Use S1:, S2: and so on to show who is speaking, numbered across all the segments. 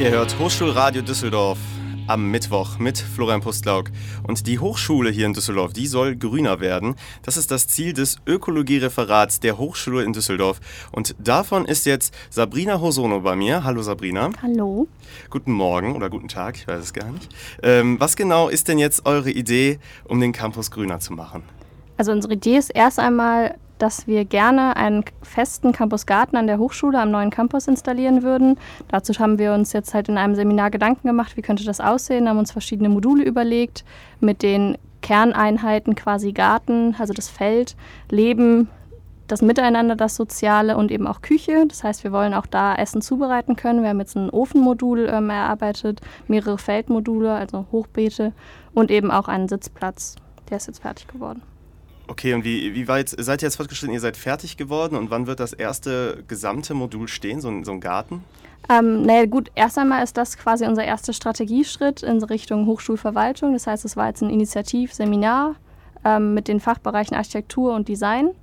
S1: Ihr hört Hochschulradio Düsseldorf am Mittwoch mit Florian Pustlauk. Und die Hochschule hier in Düsseldorf, die soll grüner werden. Das ist das Ziel des Ökologiereferats der Hochschule in Düsseldorf. Und davon ist jetzt Sabrina Hosono bei mir. Hallo Sabrina.
S2: Hallo.
S1: Guten Morgen oder guten Tag, ich weiß es gar nicht. Was genau ist denn jetzt eure Idee, um den Campus grüner zu machen?
S2: Also unsere Idee ist erst einmal, dass wir gerne einen festen Campusgarten an der Hochschule am neuen Campus installieren würden. Dazu haben wir uns jetzt halt in einem Seminar Gedanken gemacht, wie könnte das aussehen, haben uns verschiedene Module überlegt mit den Kerneinheiten quasi Garten, also das Feld, Leben, das Miteinander, das Soziale und eben auch Küche. Das heißt, wir wollen auch da Essen zubereiten können. Wir haben jetzt ein Ofenmodul erarbeitet, mehrere Feldmodule, also Hochbeete und eben auch einen Sitzplatz. Der ist jetzt fertig geworden.
S1: Okay, und wie weit seid ihr jetzt fortgeschritten? Ihr seid fertig geworden und wann wird das erste gesamte Modul stehen, so ein Garten?
S2: Naja gut, erst einmal ist das quasi unser erster Strategieschritt in Richtung Hochschulverwaltung. Das heißt, es war jetzt ein Initiativseminar mit den Fachbereichen Architektur und Design.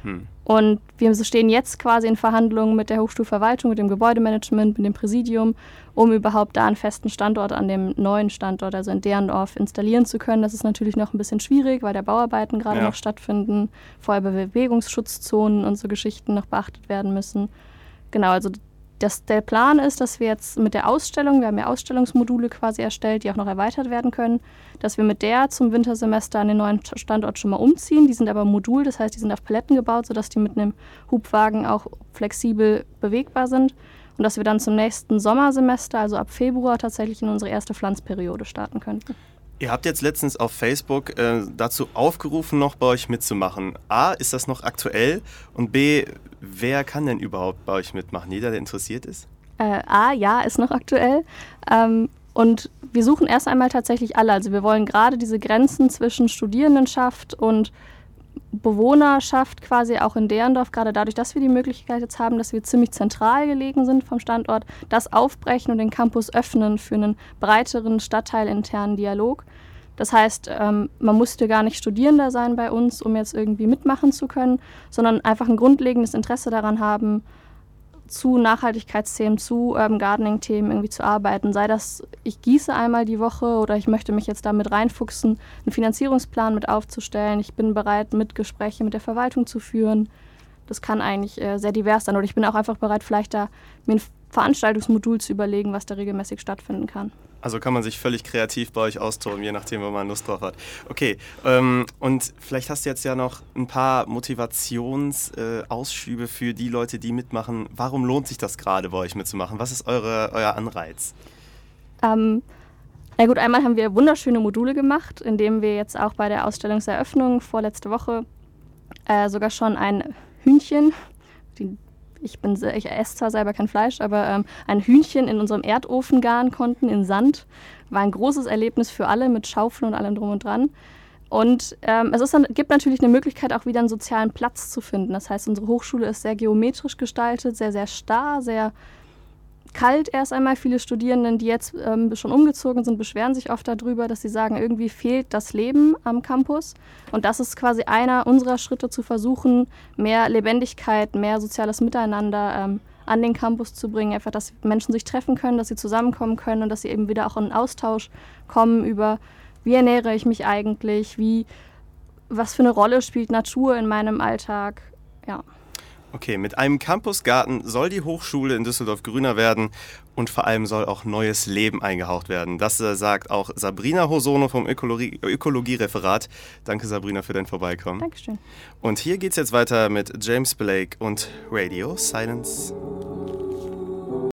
S2: Und wir stehen jetzt quasi in Verhandlungen mit der Hochschulverwaltung, mit dem Gebäudemanagement, mit dem Präsidium, um überhaupt da einen festen Standort an dem neuen Standort, also in Derndorf, installieren zu können. Das ist natürlich noch ein bisschen schwierig, weil da Bauarbeiten gerade noch stattfinden, vorher Bewegungsschutzzonen und so Geschichten noch beachtet werden müssen. Genau, also der Plan ist, dass wir jetzt mit der Ausstellung, wir haben ja Ausstellungsmodule quasi erstellt, die auch noch erweitert werden können, dass wir mit der zum Wintersemester an den neuen Standort schon mal umziehen. Die sind aber Modul, das heißt, die sind auf Paletten gebaut, sodass die mit einem Hubwagen auch flexibel bewegbar sind. Und dass wir dann zum nächsten Sommersemester, also ab Februar, tatsächlich in unsere erste Pflanzperiode starten könnten.
S1: Ihr habt jetzt letztens auf Facebook dazu aufgerufen, noch bei euch mitzumachen. A, ist das noch aktuell? Und B, wer kann denn überhaupt bei euch mitmachen? Jeder, der interessiert ist?
S2: A, ja, ist noch aktuell. Und wir suchen erst einmal tatsächlich alle. Also wir wollen gerade diese Grenzen zwischen Studierendenschaft und Bewohnerschaft quasi auch in Derndorf, gerade dadurch, dass wir die Möglichkeit jetzt haben, dass wir ziemlich zentral gelegen sind vom Standort, das aufbrechen und den Campus öffnen für einen breiteren stadtteilinternen Dialog. Das heißt, man musste gar nicht Studierender sein bei uns, um jetzt irgendwie mitmachen zu können, sondern einfach ein grundlegendes Interesse daran haben, zu Nachhaltigkeitsthemen, zu Urban Gardening-Themen irgendwie zu arbeiten. Sei das, ich gieße einmal die Woche oder ich möchte mich jetzt damit reinfuchsen, einen Finanzierungsplan mit aufzustellen. Ich bin bereit, Gespräche mit der Verwaltung zu führen. Das kann eigentlich sehr divers sein. Oder ich bin auch einfach bereit, vielleicht da mir ein Veranstaltungsmodul zu überlegen, was da regelmäßig stattfinden kann.
S1: Also kann man sich völlig kreativ bei euch austoben, je nachdem, wo man Lust drauf hat. Okay, und vielleicht hast du jetzt ja noch ein paar Motivationsausschübe für die Leute, die mitmachen. Warum lohnt sich das gerade, bei euch mitzumachen? Was ist euer Anreiz?
S2: Na gut, einmal haben wir wunderschöne Module gemacht, indem wir jetzt auch bei der Ausstellungseröffnung vorletzte Woche sogar schon ein Hühnchen, ich esse zwar selber kein Fleisch, aber ein Hühnchen in unserem Erdofen garen konnten, in Sand. War ein großes Erlebnis für alle mit Schaufeln und allem drum und dran. Und gibt natürlich eine Möglichkeit, auch wieder einen sozialen Platz zu finden. Das heißt, unsere Hochschule ist sehr geometrisch gestaltet, sehr, sehr starr, sehr kalt erst einmal. Viele Studierenden, die jetzt schon umgezogen sind, beschweren sich oft darüber, dass sie sagen, irgendwie fehlt das Leben am Campus. Und das ist quasi einer unserer Schritte, zu versuchen, mehr Lebendigkeit, mehr soziales Miteinander an den Campus zu bringen. Einfach, dass Menschen sich treffen können, dass sie zusammenkommen können und dass sie eben wieder auch in einen Austausch kommen über, wie ernähre ich mich eigentlich, was für eine Rolle spielt Natur in meinem Alltag, ja.
S1: Okay, mit einem Campusgarten soll die Hochschule in Düsseldorf grüner werden und vor allem soll auch neues Leben eingehaucht werden. Das sagt auch Sabrina Hosono vom Ökologiereferat. Danke Sabrina für dein Vorbeikommen.
S2: Dankeschön.
S1: Und hier geht's jetzt weiter mit James Blake und Radio Silence.